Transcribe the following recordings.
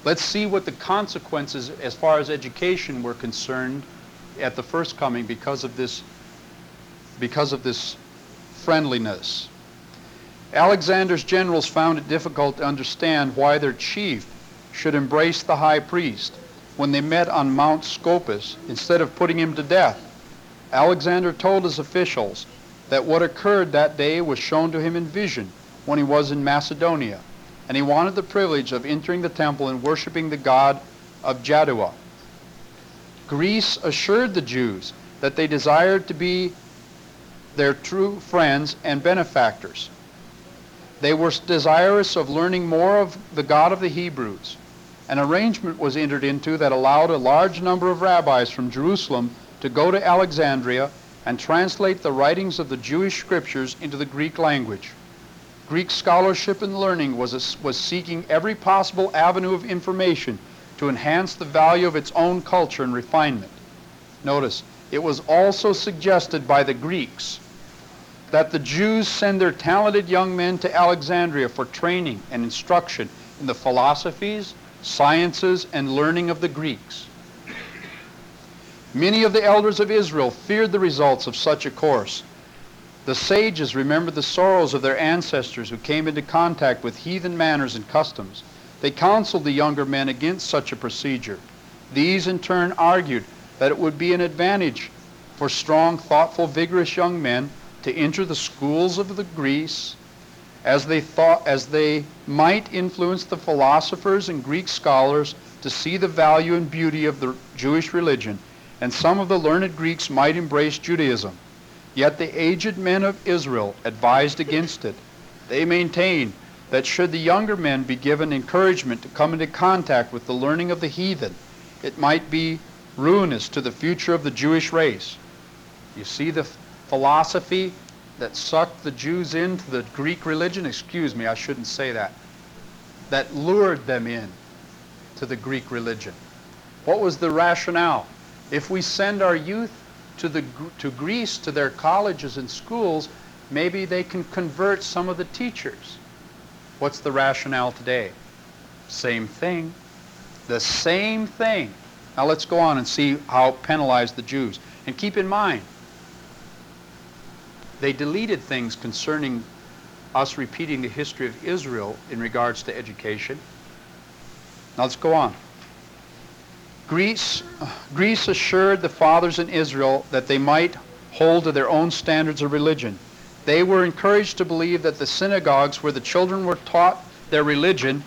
Let's see what the consequences as far as education were concerned at the first coming because of this friendliness. Alexander's generals found it difficult to understand why their chief should embrace the high priest when they met on Mount Scopus instead of putting him to death. Alexander told his officials that what occurred that day was shown to him in vision when he was in Macedonia, and he wanted the privilege of entering the temple and worshiping the god of Jaddua. Greece assured the Jews that they desired to be their true friends and benefactors. They were desirous of learning more of the God of the Hebrews. An arrangement was entered into that allowed a large number of rabbis from Jerusalem to go to Alexandria and translate the writings of the Jewish scriptures into the Greek language. Greek scholarship and learning was seeking every possible avenue of information to enhance the value of its own culture and refinement. Notice, it was also suggested by the Greeks that the Jews send their talented young men to Alexandria for training and instruction in the philosophies, sciences, and learning of the Greeks. Many of the elders of Israel feared the results of such a course. The sages remembered the sorrows of their ancestors who came into contact with heathen manners and customs. They counseled the younger men against such a procedure. These in turn argued that it would be an advantage for strong, thoughtful, vigorous young men to enter the schools of the Greece, as they might influence the philosophers and Greek scholars to see the value and beauty of the Jewish religion, and some of the learned Greeks might embrace Judaism. Yet the aged men of Israel advised against it. They maintained that should the younger men be given encouragement to come into contact with the learning of the heathen, it might be ruinous to the future of the Jewish race. You see the philosophy that sucked the Jews into the Greek religion? Excuse me, I shouldn't say that. That lured them in to the Greek religion. What was the rationale? If we send our youth to Greece, to their colleges and schools, maybe they can convert some of the teachers. What's the rationale today? Same thing. The same thing. Now let's go on and see how it penalized the Jews. And keep in mind, they deleted things concerning us repeating the history of Israel in regards to education. Now let's go on. Greece assured the fathers in Israel that they might hold to their own standards of religion. They were encouraged to believe that the synagogues where the children were taught their religion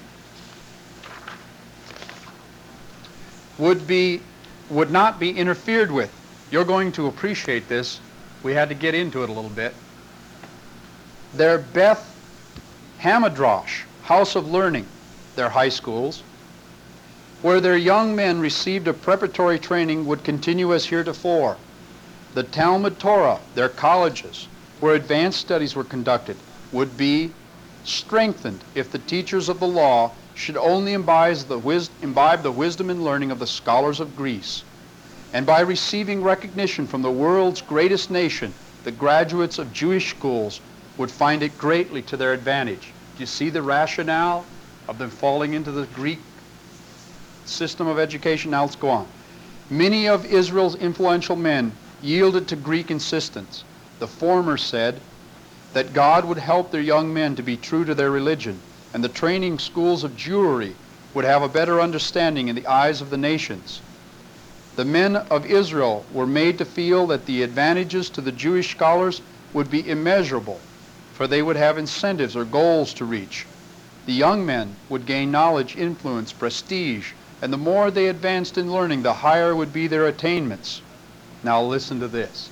would not be interfered with. You're going to appreciate this. We had to get into it a little bit. Their Beth Hamadrash, house of learning, their high schools, where their young men received a preparatory training, would continue as heretofore. The Talmud Torah, their colleges, where advanced studies were conducted, would be strengthened if the teachers of the law should only imbibe the wisdom and learning of the scholars of Greece. And by receiving recognition from the world's greatest nation, the graduates of Jewish schools would find it greatly to their advantage. Do you see the rationale of them falling into the Greek system of education? Now let's go on. Many of Israel's influential men yielded to Greek insistence. The former said that God would help their young men to be true to their religion, and the training schools of Jewry would have a better understanding in the eyes of the nations. The men of Israel were made to feel that the advantages to the Jewish scholars would be immeasurable, for they would have incentives or goals to reach. The young men would gain knowledge, influence, prestige, and the more they advanced in learning, the higher would be their attainments. Now listen to this.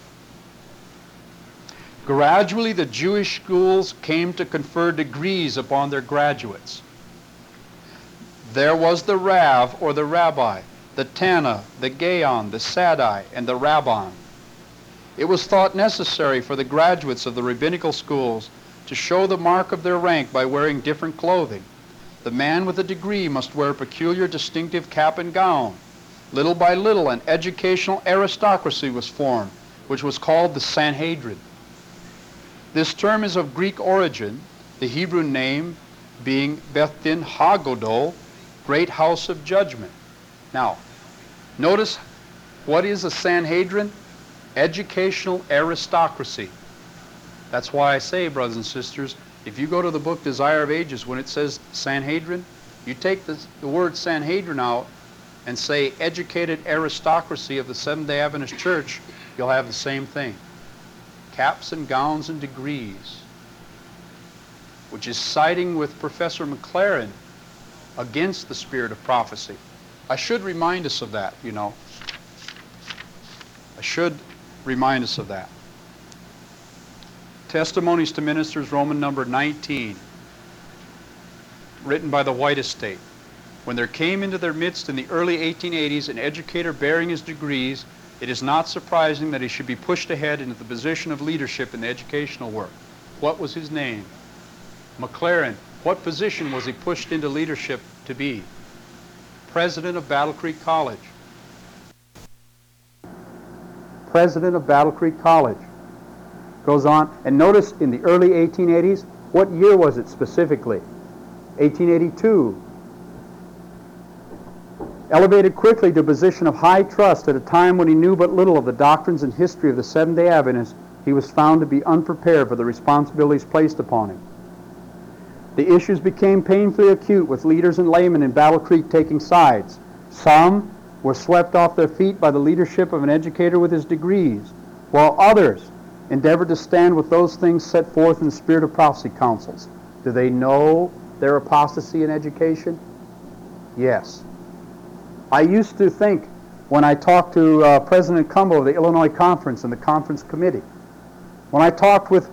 Gradually, the Jewish schools came to confer degrees upon their graduates. There was the Rav, or the Rabbi, the Tana, the Gaon, the Sadai, and the Rabban. It was thought necessary for the graduates of the rabbinical schools to show the mark of their rank by wearing different clothing. The man with a degree must wear a peculiar distinctive cap and gown. Little by little, an educational aristocracy was formed, which was called the Sanhedrin. This term is of Greek origin, the Hebrew name being Beth Din HaGodol, great house of judgment. Now, notice, what is a Sanhedrin? Educational aristocracy. That's why I say, brothers and sisters, if you go to the book Desire of Ages, when it says Sanhedrin, you take the word Sanhedrin out and say educated aristocracy of the Seventh-day Adventist Church, you'll have the same thing. Caps and gowns and degrees, which is siding with Professor McLaren against the spirit of prophecy. I should remind us of that, you know. I should remind us of that. Testimonies to Ministers, Roman number 19, written by the White Estate. When there came into their midst in the early 1880s an educator bearing his degrees, it is not surprising that he should be pushed ahead into the position of leadership in the educational work. What was his name? McLaren. What position was he pushed into leadership to be? President of Battle Creek College. President of Battle Creek College. Goes on, and notice in the early 1880s, what year was it specifically? 1882. Elevated quickly to a position of high trust at a time when he knew but little of the doctrines and history of the Seventh-day Adventists, he was found to be unprepared for the responsibilities placed upon him. The issues became painfully acute, with leaders and laymen in Battle Creek taking sides. Some were swept off their feet by the leadership of an educator with his degrees, while others endeavored to stand with those things set forth in the Spirit of Prophecy councils. Do they know their apostasy in education? Yes. I used to think, when I talked to President Cumbo of the Illinois Conference and the conference committee, when I talked with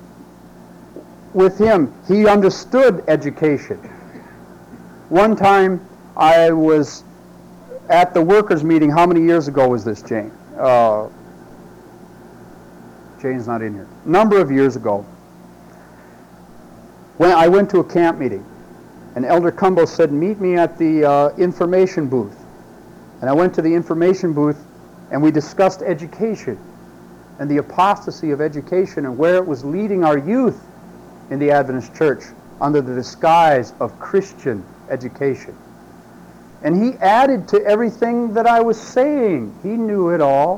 him, he understood education. One time I was at the workers' meeting. How many years ago was this, Jane? Jane's not in here. A number of years ago, when I went to a camp meeting, and Elder Cumbo said, meet me at the information booth. And I went to the information booth, and we discussed education and the apostasy of education and where it was leading our youth in the Adventist Church under the disguise of Christian education. And he added to everything that I was saying. He knew it all.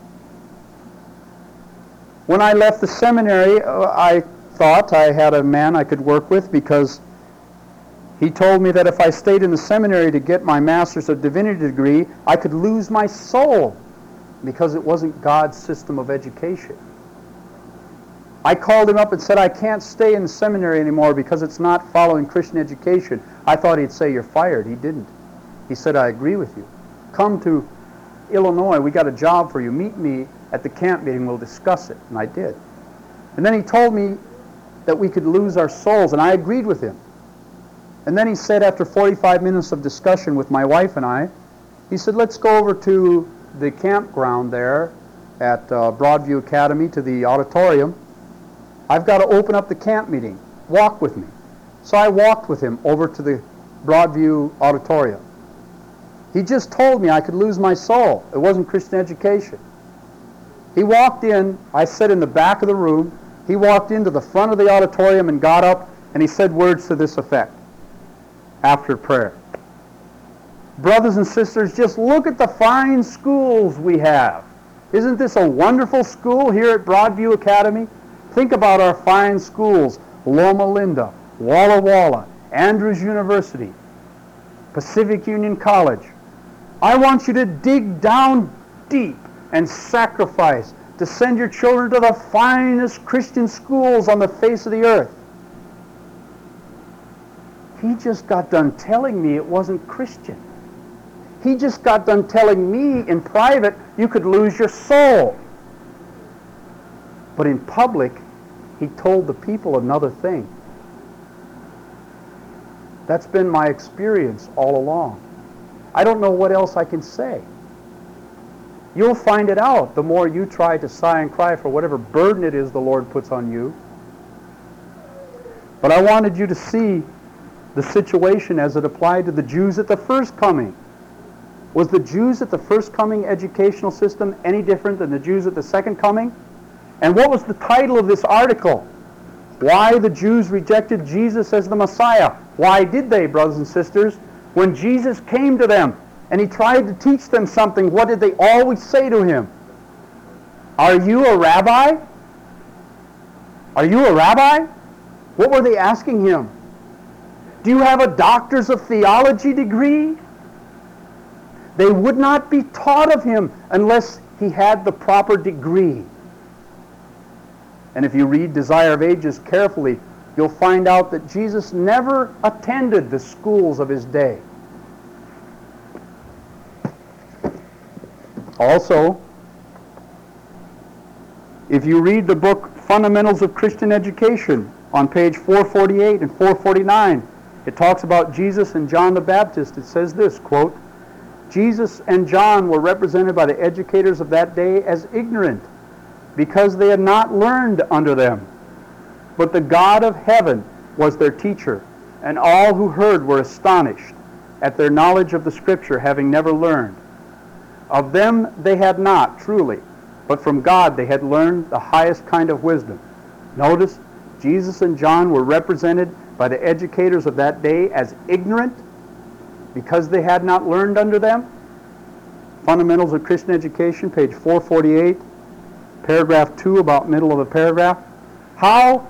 When I left the seminary, I thought I had a man I could work with, because he told me that if I stayed in the seminary to get my Master's of Divinity degree, I could lose my soul because it wasn't God's system of education. I called him up and said, I can't stay in the seminary anymore because it's not following Christian education. I thought he'd say, you're fired. He didn't. He said, I agree with you. Come to Illinois. We got a job for you. Meet me at the camp meeting. We'll discuss it. And I did. And then he told me that we could lose our souls, and I agreed with him. And then he said, after 45 minutes of discussion with my wife and I, he said, let's go over to the campground there at Broadview Academy, to the auditorium. I've got to open up the camp meeting. Walk with me. So I walked with him over to the Broadview auditorium. He just told me I could lose my soul. It wasn't Christian education. He walked in. I sat in the back of the room. He walked into the front of the auditorium and got up, and he said words to this effect after prayer. Brothers and sisters, just look at the fine schools we have. Isn't this a wonderful school here at Broadview Academy? Think about our fine schools: Loma Linda, Walla Walla, Andrews University, Pacific Union College. I want you to dig down deep and sacrifice to send your children to the finest Christian schools on the face of the earth. He just got done telling me it wasn't Christian. He just got done telling me in private you could lose your soul. But in public, he told the people another thing. That's been my experience all along. I don't know what else I can say. You'll find it out the more you try to sigh and cry for whatever burden it is the Lord puts on you. But I wanted you to see the situation as it applied to the Jews at the first coming. Was the Jews at the first coming educational system any different than the Jews at the second coming? And what was the title of this article? Why the Jews rejected Jesus as the Messiah. Why did they, brothers and sisters? When Jesus came to them and he tried to teach them something, what did they always say to him? Are you a rabbi? Are you a rabbi? What were they asking him? Do you have a doctor's of theology degree? They would not be taught of him unless he had the proper degree. And if you read Desire of Ages carefully, you'll find out that Jesus never attended the schools of his day. Also, if you read the book Fundamentals of Christian Education on page 448 and 449, it talks about Jesus and John the Baptist. It says this, quote, Jesus and John were represented by the educators of that day as ignorant, because they had not learned under them. But the God of heaven was their teacher, and all who heard were astonished at their knowledge of the Scripture, having never learned. Of them they had not, truly, but from God they had learned the highest kind of wisdom. Notice, Jesus and John were represented by the educators of that day as ignorant, because they had not learned under them. Fundamentals of Christian Education, page 448, paragraph 2, about middle of the paragraph. How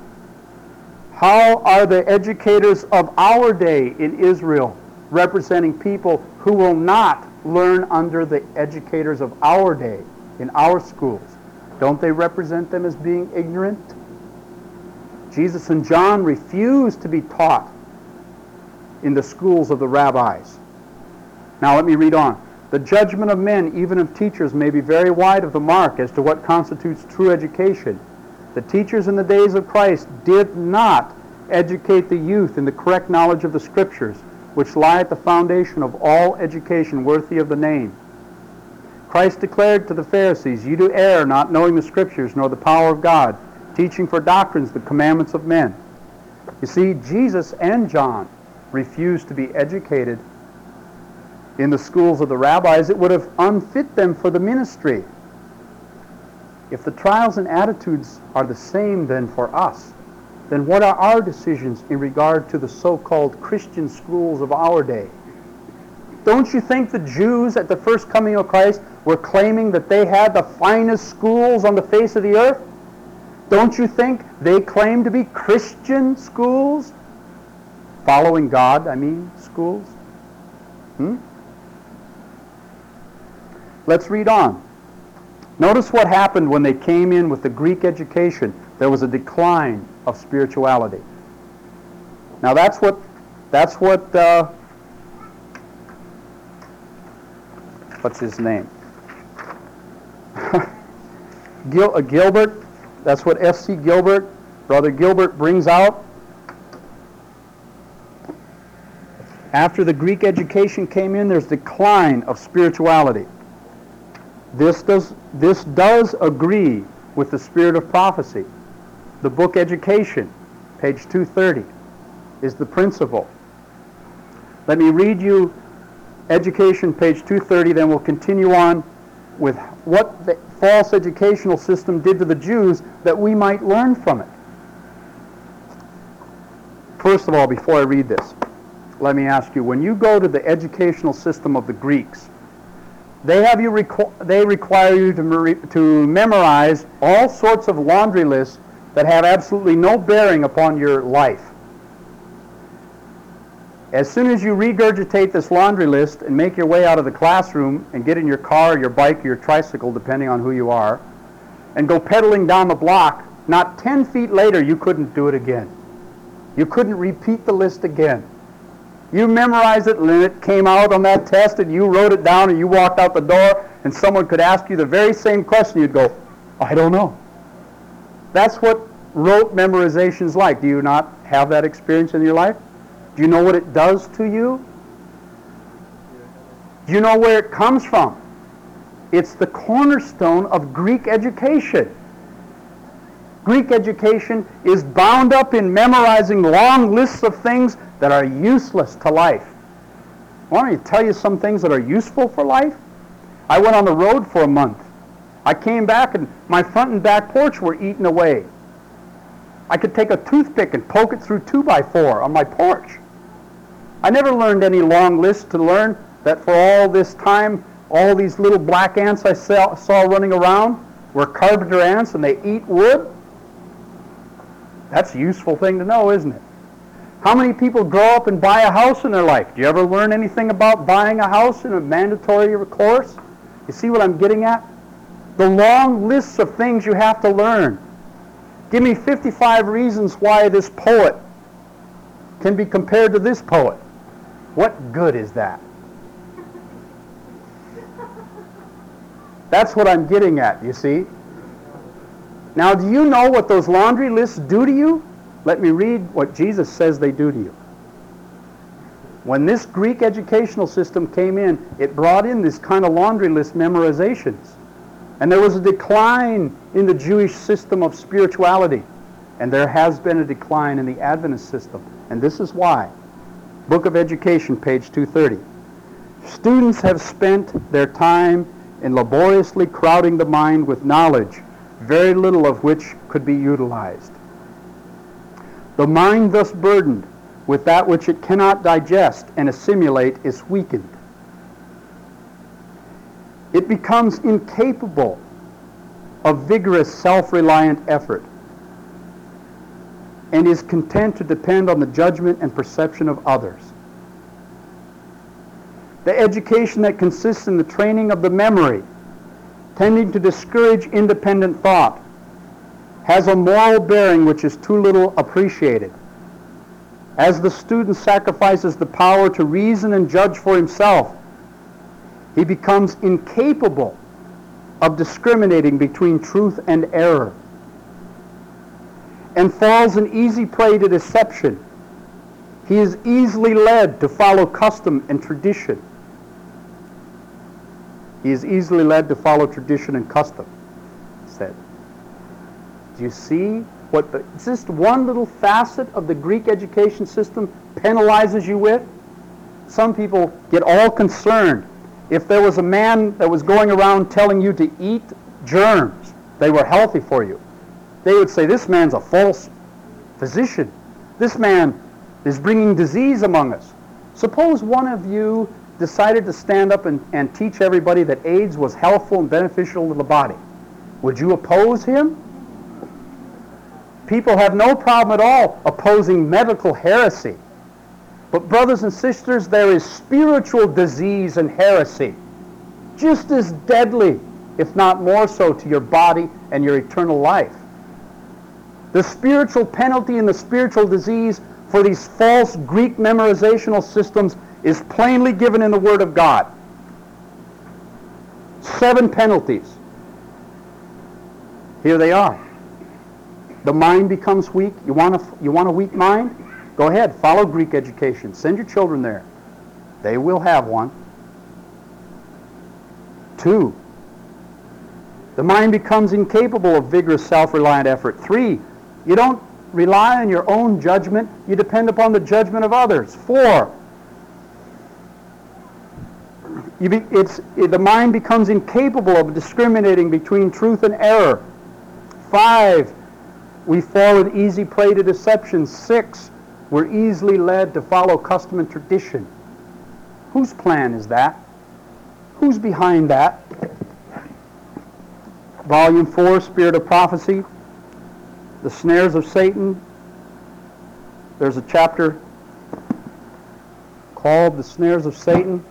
are the educators of our day in Israel representing people who will not learn under the educators of our day in our schools? Don't they represent them as being ignorant? Jesus and John refused to be taught in the schools of the rabbis. Now let me read on. The judgment of men, even of teachers, may be very wide of the mark as to what constitutes true education. The teachers in the days of Christ did not educate the youth in the correct knowledge of the Scriptures, which lie at the foundation of all education worthy of the name. Christ declared to the Pharisees, "You do err, not knowing the Scriptures, nor the power of God, teaching for doctrines the commandments of men." You see, Jesus and John refused to be educated in the schools of the rabbis. It would have unfit them for the ministry. If the trials and attitudes are the same then for us, then what are our decisions in regard to the so-called Christian schools of our day? Don't you think the Jews at the first coming of Christ were claiming that they had the finest schools on the face of the earth? Don't you think they claimed to be Christian schools? Following God, schools? Let's read on. Notice what happened when they came in with the Greek education. There was a decline of spirituality. Now that's what what's his name? Gilbert, that's what F.C. Gilbert, Brother Gilbert brings out. After the Greek education came in, there's decline of spirituality. This does agree with the spirit of prophecy. The book Education, page 230, is the principle. Let me read you Education, page 230, then we'll continue on with what the false educational system did to the Jews that we might learn from it. First of all, before I read this, let me ask you, when you go to the educational system of the Greeks, they require you to memorize all sorts of laundry lists that have absolutely no bearing upon your life. As soon as you regurgitate this laundry list and make your way out of the classroom and get in your car or your bike or your tricycle, depending on who you are, and go pedaling down the block, not 10 feet later you couldn't do it again. You couldn't repeat the list again. You memorized it and it came out on that test and you wrote it down and you walked out the door and someone could ask you the very same question. You'd go, I don't know. That's what rote memorization is like. Do you not have that experience in your life? Do you know what it does to you? Do you know where it comes from? It's the cornerstone of Greek education. Greek education is bound up in memorizing long lists of things that are useless to life. Why don't you tell you some things that are useful for life? I went on the road for a month. I came back and my front and back porch were eaten away. I could take a toothpick and poke it through 2x4 on my porch. I never learned any long list to learn that for all this time, all these little black ants I saw running around were carpenter ants and they eat wood. That's a useful thing to know, isn't it? How many people grow up and buy a house in their life? Do you ever learn anything about buying a house in a mandatory course? You see what I'm getting at? The long lists of things you have to learn. Give me 55 reasons why this poet can be compared to this poet. What good is that? That's what I'm getting at, you see. Now, do you know what those laundry lists do to you? Let me read what Jesus says they do to you. When this Greek educational system came in, it brought in this kind of laundry list memorizations. And there was a decline in the Jewish system of spirituality. And there has been a decline in the Adventist system. And this is why. Book of Education, page 230. Students have spent their time in laboriously crowding the mind with knowledge, very little of which could be utilized. The mind thus burdened with that which it cannot digest and assimilate is weakened. It becomes incapable of vigorous self-reliant effort and is content to depend on the judgment and perception of others. The education that consists in the training of the memory, tending to discourage independent thought, has a moral bearing which is too little appreciated. As the student sacrifices the power to reason and judge for himself, he becomes incapable of discriminating between truth and error, and falls an easy prey to deception. He is easily led to follow custom and tradition. He is easily led to follow tradition and custom, he said. Do you see what just one little facet of the Greek education system penalizes you with? Some people get all concerned. If there was a man that was going around telling you to eat germs, they were healthy for you, they would say, this man's a false physician. This man is bringing disease among us. Suppose one of you decided to stand up and teach everybody that AIDS was healthful and beneficial to the body. Would you oppose him? People have no problem at all opposing medical heresy. But brothers and sisters, there is spiritual disease and heresy, just as deadly, if not more so, to your body and your eternal life. The spiritual penalty and the spiritual disease for these false Greek memorizational systems is plainly given in the Word of God. 7 penalties. Here they are. The mind becomes weak. You want a weak mind? Go ahead, follow Greek education. Send your children there. They will have one. 2, the mind becomes incapable of vigorous self-reliant effort. 3, you don't rely on your own judgment. You depend upon the judgment of others. 4, the mind becomes incapable of discriminating between truth and error. 5, we fall an easy prey to deception. 6, we're easily led to follow custom and tradition. Whose plan is that? Who's behind that? Volume 4, Spirit of Prophecy, The Snares of Satan. There's a chapter called The Snares of Satan.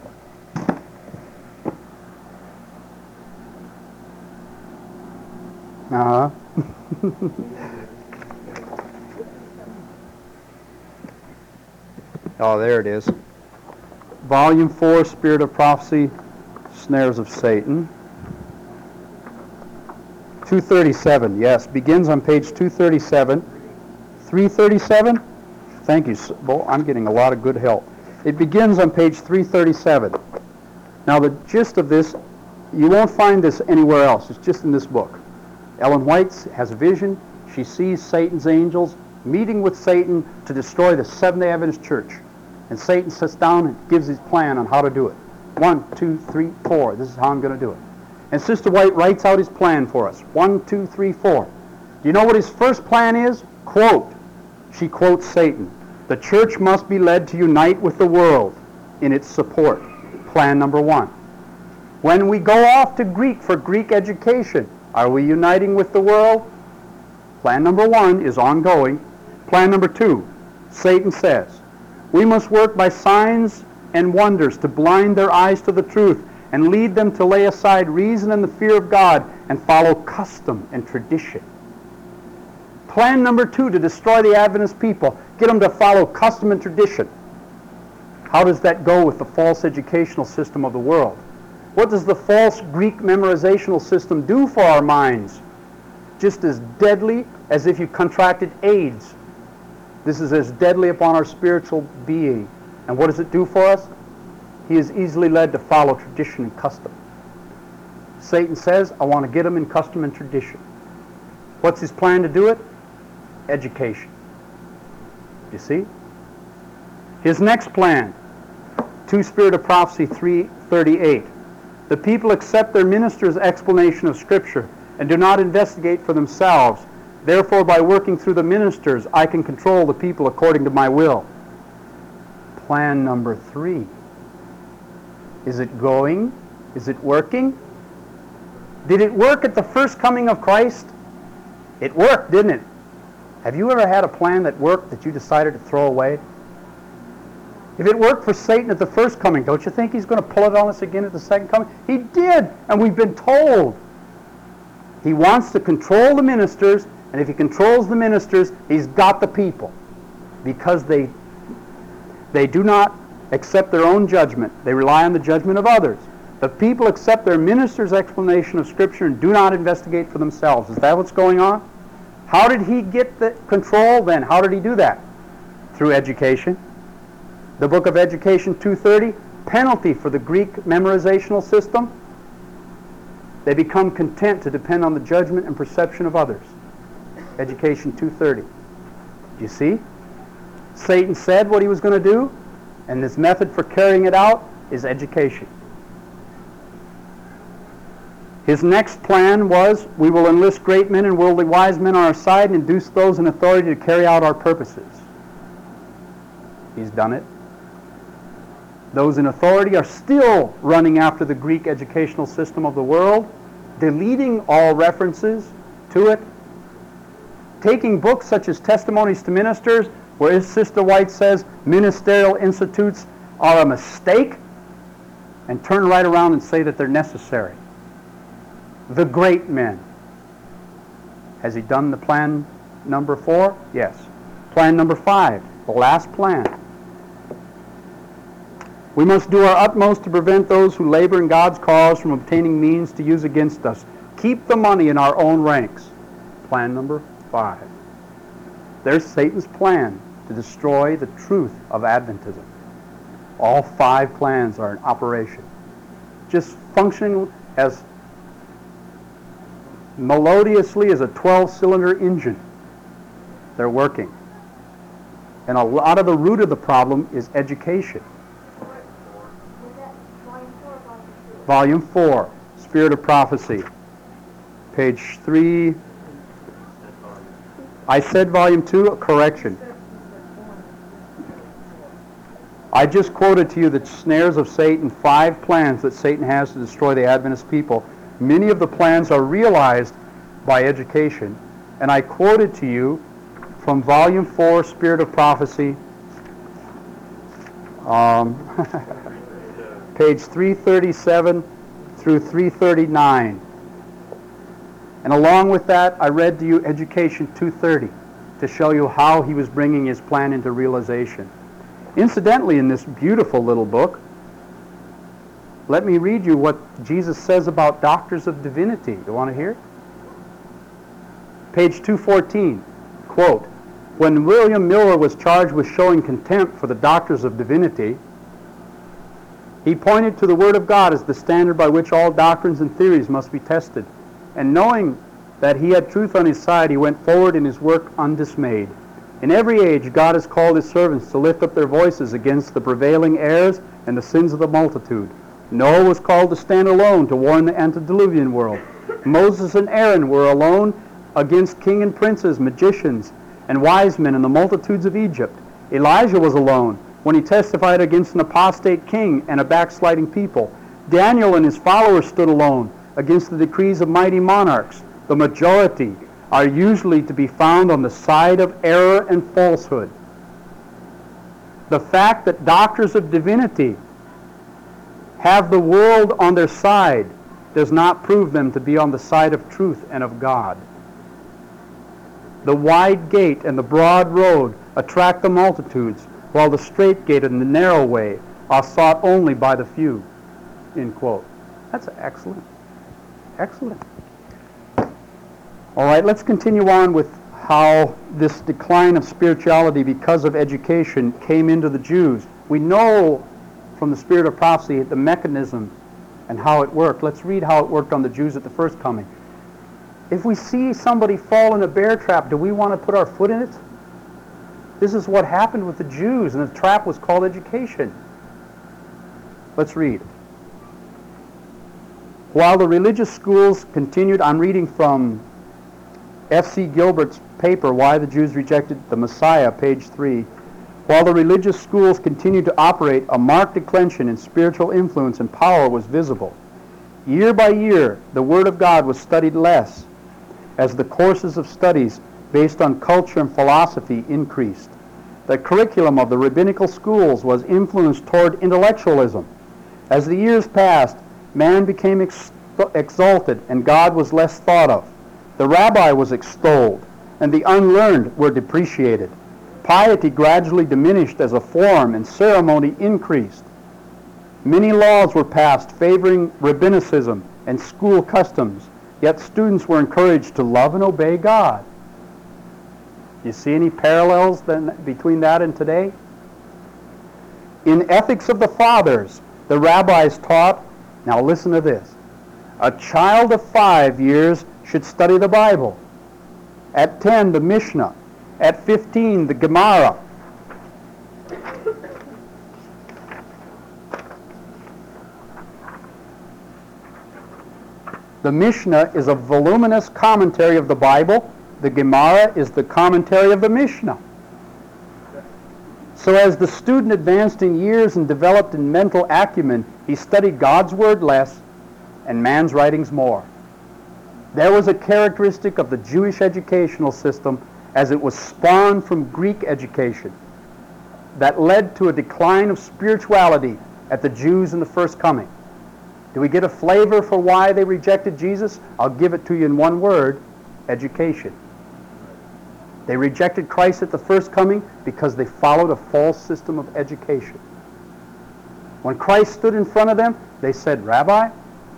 Oh, there it is. Volume 4, Spirit of Prophecy, Snares of Satan. 237, yes. Begins on page 237. 337? Thank you. Well, I'm getting a lot of good help. It begins on page 337. Now, the gist of this, you won't find this anywhere else. It's just in this book. Ellen White has a vision. She sees Satan's angels meeting with Satan to destroy the Seventh-day Adventist Church. And Satan sits down and gives his plan on how to do it. 1, 2, 3, 4. This is how I'm going to do it. And Sister White writes out his plan for us. 1, 2, 3, 4. Do you know what his first plan is? Quote. She quotes Satan. The church must be led to unite with the world in its support. Plan number 1. When we go off to Greek for Greek education, are we uniting with the world? Plan number 1 is ongoing. Plan number 2, Satan says, we must work by signs and wonders to blind their eyes to the truth and lead them to lay aside reason and the fear of God and follow custom and tradition. Plan number 2, to destroy the Adventist people, get them to follow custom and tradition. How does that go with the false educational system of the world? What does the false Greek memorizational system do for our minds? Just as deadly as if you contracted AIDS. This is as deadly upon our spiritual being. And what does it do for us? He is easily led to follow tradition and custom. Satan says, I want to get him in custom and tradition. What's his plan to do it? Education. You see? His next plan, 2 Spirit of Prophecy 3:38. The people accept their minister's explanation of Scripture and do not investigate for themselves. Therefore, by working through the ministers, I can control the people according to my will. Plan number 3. Is it going? Is it working? Did it work at the first coming of Christ? It worked, didn't it? Have you ever had a plan that worked that you decided to throw away? If it worked for Satan at the first coming, don't you think he's going to pull it on us again at the second coming? He did, and we've been told. He wants to control the ministers, and if he controls the ministers, he's got the people. Because they do not accept their own judgment. They rely on the judgment of others. The people accept their minister's explanation of Scripture and do not investigate for themselves. Is that what's going on? How did he get the control then? How did he do that? Through education. The book of Education 2:30, penalty for the Greek memorizational system. They become content to depend on the judgment and perception of others. Education 2:30. You see? Satan said what he was going to do, and his method for carrying it out is education. His next plan was, we will enlist great men and worldly wise men on our side and induce those in authority to carry out our purposes. He's done it. Those in authority are still running after the Greek educational system of the world, deleting all references to it, taking books such as Testimonies to Ministers, where Sister White says ministerial institutes are a mistake, and turn right around and say that they're necessary. The great men. Has he done the plan number 4? Yes. Plan number 5, the last plan. We must do our utmost to prevent those who labor in God's cause from obtaining means to use against us. Keep the money in our own ranks. Plan number 5. There's Satan's plan to destroy the truth of Adventism. All 5 plans are in operation. Just functioning as melodiously as a 12-cylinder engine. They're working. And a lot of the root of the problem is education. Volume 4, Spirit of Prophecy, page 3. I said volume 2, correction. I just quoted to you the snares of Satan, 5 plans that Satan has to destroy the Adventist people. Many of the plans are realized by education. And I quoted to you from volume 4, Spirit of Prophecy, page 337 through 339. And along with that, I read to you Education 2:30 to show you how he was bringing his plan into realization. Incidentally, in this beautiful little book, let me read you what Jesus says about doctors of divinity. You want to hear? Page 214, quote, when William Miller was charged with showing contempt for the doctors of divinity, he pointed to the Word of God as the standard by which all doctrines and theories must be tested. And knowing that he had truth on his side, he went forward in his work undismayed. In every age, God has called his servants to lift up their voices against the prevailing errors and the sins of the multitude. Noah was called to stand alone to warn the antediluvian world. Moses and Aaron were alone against king and princes, magicians, and wise men in the multitudes of Egypt. Elijah was alone when he testified against an apostate king and a backsliding people. Daniel and his followers stood alone against the decrees of mighty monarchs. The majority are usually to be found on the side of error and falsehood. The fact that doctors of divinity have the world on their side does not prove them to be on the side of truth and of God. The wide gate and the broad road attract the multitudes, while the straight gate and the narrow way are sought only by the few. End quote. That's excellent. Excellent. All right, let's continue on with how this decline of spirituality because of education came into the Jews. We know from the spirit of prophecy the mechanism and how it worked. Let's read how it worked on the Jews at the first coming. If we see somebody fall in a bear trap, do we want to put our foot in it? This is what happened with the Jews, and the trap was called education. Let's read. While the religious schools continued, I'm reading from F.C. Gilbert's paper, Why the Jews Rejected the Messiah, page 3. While the religious schools continued to operate, a marked declension in spiritual influence and power was visible. Year by year, the Word of God was studied less as the courses of studies based on culture and philosophy increased. The curriculum of the rabbinical schools was influenced toward intellectualism. As the years passed, man became exalted and God was less thought of. The rabbi was extolled and the unlearned were depreciated. Piety gradually diminished as a form and ceremony increased. Many laws were passed favoring rabbinicism and school customs, yet students were encouraged to love and obey God. You see any parallels then between that and today? In Ethics of the Fathers, the rabbis taught, now listen to this, a child of 5 years should study the Bible. At 10, the Mishnah. At 15, the Gemara. The Mishnah is a voluminous commentary of the Bible. The Gemara is the commentary of the Mishnah. So as the student advanced in years and developed in mental acumen, he studied God's Word less and man's writings more. There was a characteristic of the Jewish educational system as it was spawned from Greek education that led to a decline of spirituality at the Jews in the first coming. Do we get a flavor for why they rejected Jesus? I'll give it to you in one word: education. They rejected Christ at the first coming because they followed a false system of education. When Christ stood in front of them, they said, "Rabbi."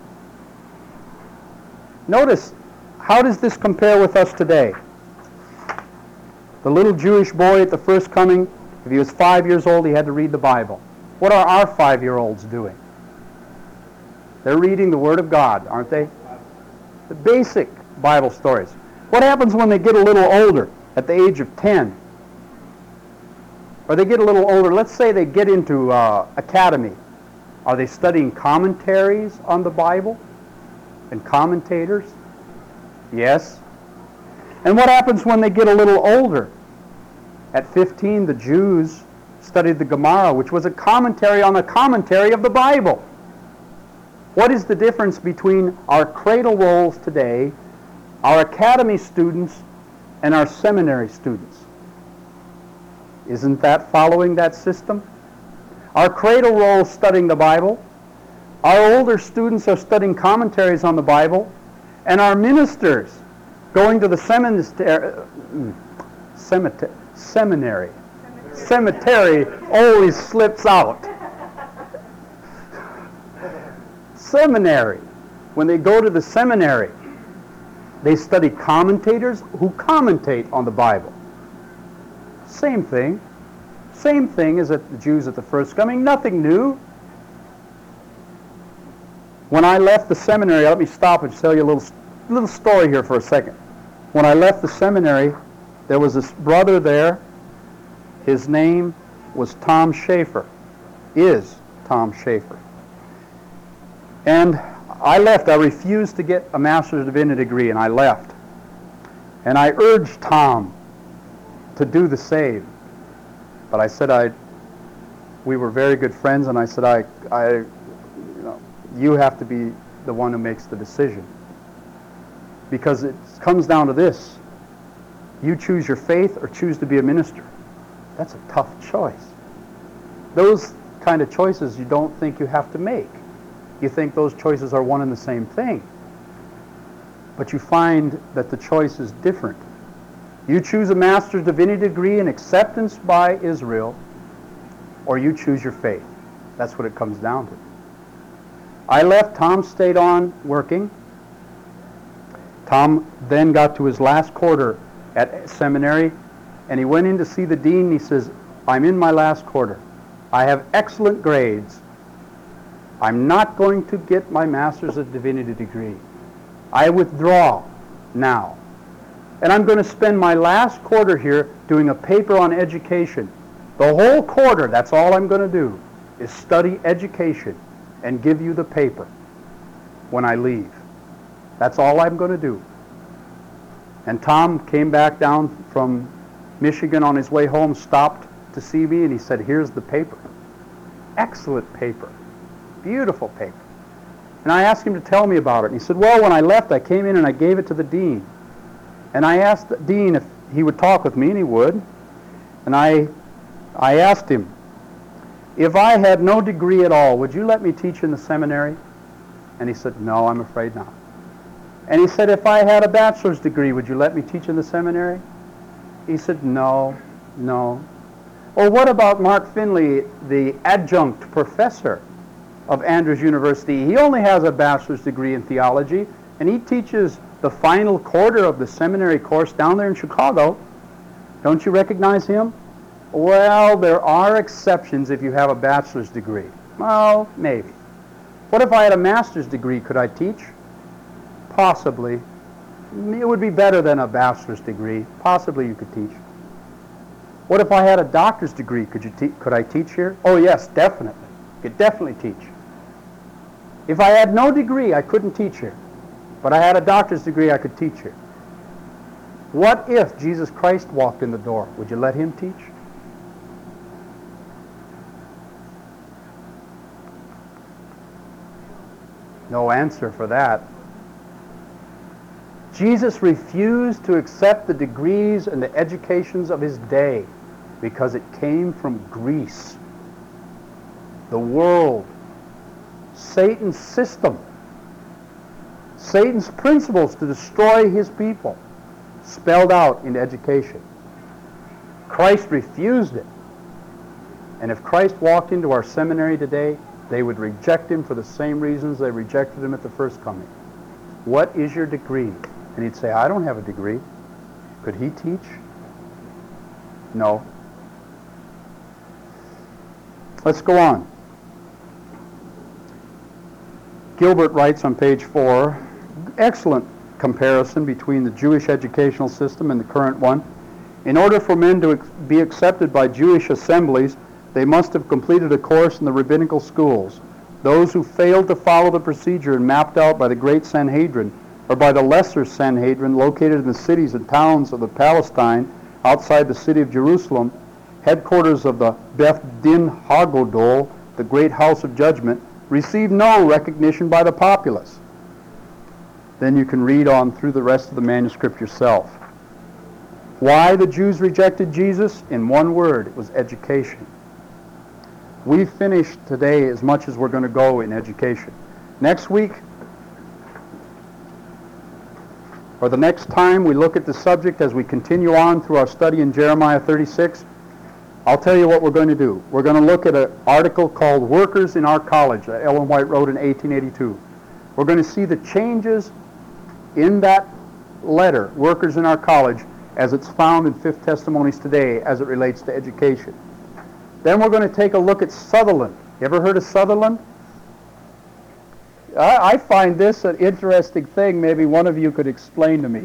Notice, how does this compare with us today? The little Jewish boy at the first coming, if he was 5 years old, he had to read the Bible. What are our 5-year-olds doing? They're reading the Word of God, aren't they? The basic Bible stories. What happens when they get a little older, at the age of 10? Or they get a little older, let's say they get into academy. Are they studying commentaries on the Bible? And commentators? Yes. And what happens when they get a little older? At 15, the Jews studied the Gemara, which was a commentary on a commentary of the Bible. What is the difference between our cradle rolls today, our academy students, and our seminary students? Isn't that following that system? Our cradle rolls studying the Bible, our older students are studying commentaries on the Bible, and our ministers going to the cemetery always slips out. Seminary. When they go to the seminary, they study commentators who commentate on the Bible. Same thing. Same thing as at the Jews at the first coming. Nothing new. When I left the seminary, let me stop and tell you a little story here for a second. When I left the seminary, there was this brother there. His name was Tom Schaefer. Is Tom Schaefer. And I left. I refused to get a Master's of Divinity degree, and I left. And I urged Tom to do the same. But I said we were very good friends, and I said, you have to be the one who makes the decision. Because it comes down to this. You choose your faith or choose to be a minister. That's a tough choice. Those kind of choices you don't think you have to make. You think those choices are one and the same thing. But you find that the choice is different. You choose a Master's Divinity degree in acceptance by Israel, or you choose your faith. That's what it comes down to. I left. Tom stayed on working. Tom then got to his last quarter at seminary, and he went in to see the dean, and he says, I'm in my last quarter. I have excellent grades. I'm not going to get my Master's of Divinity degree. I withdraw now. And I'm going to spend my last quarter here doing a paper on education. The whole quarter, that's all I'm going to do, is study education and give you the paper when I leave. That's all I'm going to do. And Tom came back down from Michigan on his way home, stopped to see me, and he said, here's the paper. Excellent paper. Beautiful paper. And I asked him to tell me about it. And he said, well, when I left, I came in and I gave it to the dean. And I asked the dean if he would talk with me, and he would. And I asked him, if I had no degree at all, would you let me teach in the seminary? And he said, no, I'm afraid not. And he said, if I had a bachelor's degree, would you let me teach in the seminary? He said, no. Well, what about Mark Finley, the adjunct professor of Andrews University? He only has a bachelor's degree in theology, and he teaches the final quarter of the seminary course down there in Chicago. Don't you recognize him? Well, there are exceptions if you have a bachelor's degree. Well, maybe. What if I had a master's degree? Could I teach? Possibly. It would be better than a bachelor's degree. Possibly you could teach. What if I had a doctor's degree? Could I teach here? Oh yes, definitely. Could definitely teach. If I had no degree, I couldn't teach here. But I had a doctor's degree, I could teach here. What if Jesus Christ walked in the door? Would you let him teach? No answer for that. Jesus refused to accept the degrees and the educations of his day because it came from Greece, the world, Satan's system, Satan's principles to destroy his people, spelled out in education. Christ refused it. And if Christ walked into our seminary today, they would reject him for the same reasons they rejected him at the first coming. What is your degree? And he'd say, I don't have a degree. Could he teach? No. Let's go on. Gilbert writes on page 4, excellent comparison between the Jewish educational system and the current one. In order for men to be accepted by Jewish assemblies, they must have completed a course in the rabbinical schools. Those who failed to follow the procedure mapped out by the Great Sanhedrin or by the Lesser Sanhedrin located in the cities and towns of the Palestine outside the city of Jerusalem, headquarters of the Beth Din Hagodol, the great house of judgment, received no recognition by the populace. Then you can read on through the rest of the manuscript yourself. Why the Jews rejected Jesus? In one word, it was education. We finished today as much as we're going to go in education. Next week, or the next time we look at the subject as we continue on through our study in Jeremiah 36, I'll tell you what we're going to do. We're going to look at an article called Workers in Our College that Ellen White wrote in 1882. We're going to see the changes in that letter, Workers in Our College, as it's found in Fifth Testimonies today as it relates to education. Then we're going to take a look at Sutherland. You ever heard of Sutherland? I find this an interesting thing. Maybe one of you could explain to me.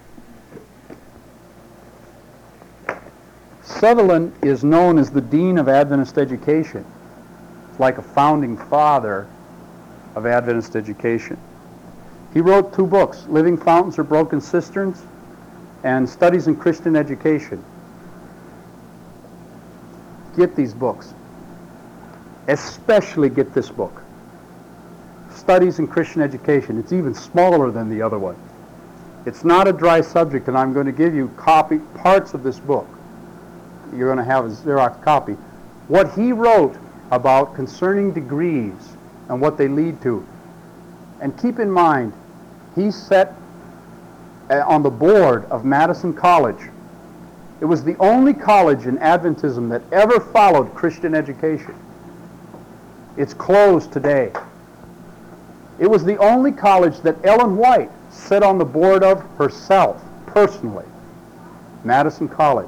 Sutherland is known as the Dean of Adventist Education. It's like a founding father of Adventist education. He wrote 2 books, Living Fountains or Broken Cisterns, and Studies in Christian Education. get these books. Especially get this book. Studies in Christian Education. It's even smaller than the other one. It's not a dry subject, and I'm going to give you parts of this book. You're going to have a Xerox copy. What he wrote about concerning degrees and what they lead to. And keep in mind, he sat on the board of Madison College. It was the only college in Adventism that ever followed Christian education. It's closed today. It was the only college that Ellen White sat on the board of herself, personally. Madison College.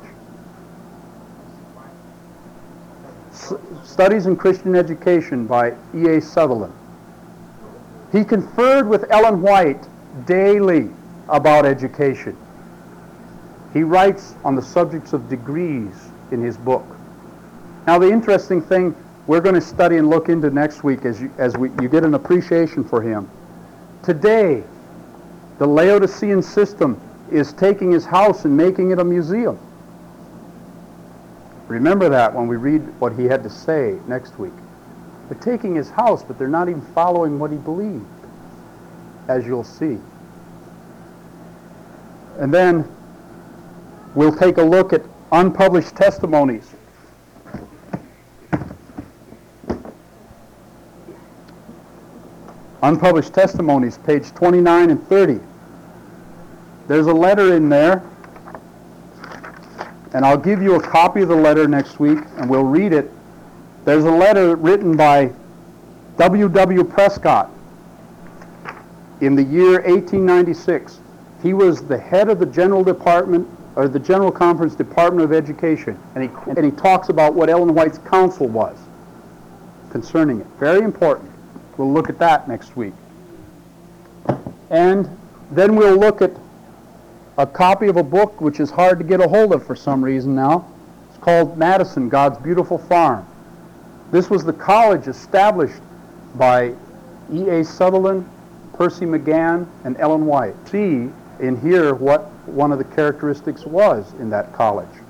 Studies in Christian Education by E.A. Sutherland. He conferred with Ellen White daily about education. He writes on the subjects of degrees in his book. Now, the interesting thing we're going to study and look into next week as you get an appreciation for him. Today, the Laodicean system is taking his house and making it a museum. Remember that when we read what he had to say next week. They're taking his house, but they're not even following what he believed, as you'll see. And then we'll take a look at unpublished testimonies. Unpublished testimonies, page 29 and 30. There's a letter in there, and I'll give you a copy of the letter next week, and we'll read it. There's a letter written by W.W. Prescott in the year 1896. He was the head of the General Department, or the General Conference Department of Education, and he talks about what Ellen White's counsel was concerning it. Very important. We'll look at that next week. And then we'll look at a copy of a book which is hard to get a hold of for some reason now. It's called Madison, God's Beautiful Farm. This was the college established by E.A. Sutherland, Percy McGann, and Ellen White. See in here what one of the characteristics was in that college.